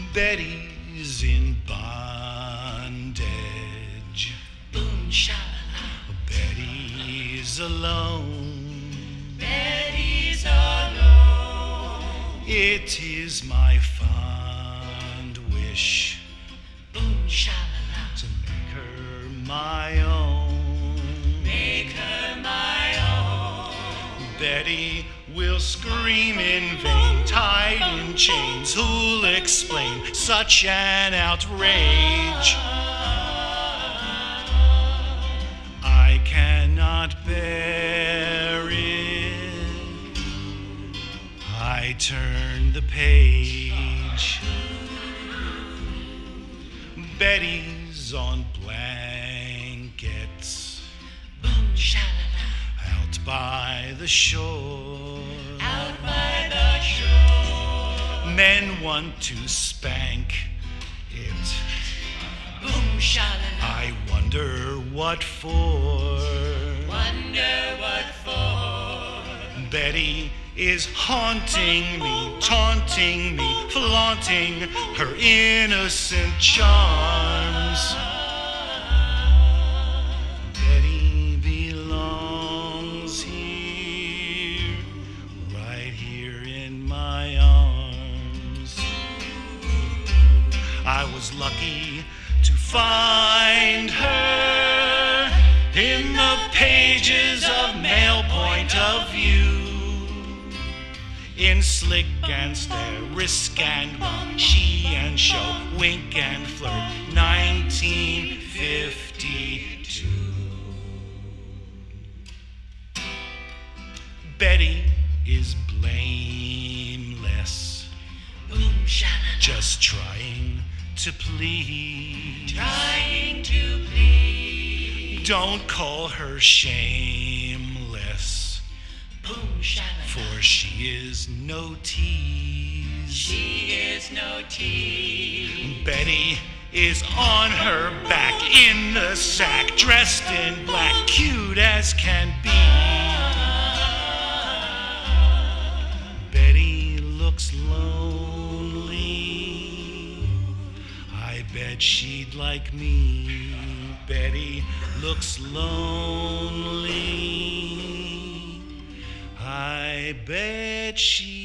Betty's in bondage. Boom, sha-la-la. Betty's alone. Betty's alone. It is my fond wish Boom, sha-la-la. to make her my own. Make her my own. Betty will scream in vain, tied in chains. Who'll explain such an outrage? I cannot bear it. I turn the page. Betty's on blankets Boom, sha-la-la. out by the shore. Out by the shore. Men want to spank it. Boom, sha-la-la. I wonder what for. Wonder what for. Betty is haunting me, taunting me, flaunting her innocent charms. Betty belongs here, right here in my arms. I was lucky to find her in the pages of Male Point of View. In slick and stare, risk and run, she and show, wink and flirt, 1952. Betty is blameless, Boom, sha-la-la. just trying to please. Trying to please. Don't call her shameless, Boom, sha-la-la. for she is no tease. She is no tease. Betty is on her back in the sack, dressed in black, cute as can be. Betty looks lonely. I bet she'd like me. Betty looks lonely. I bet she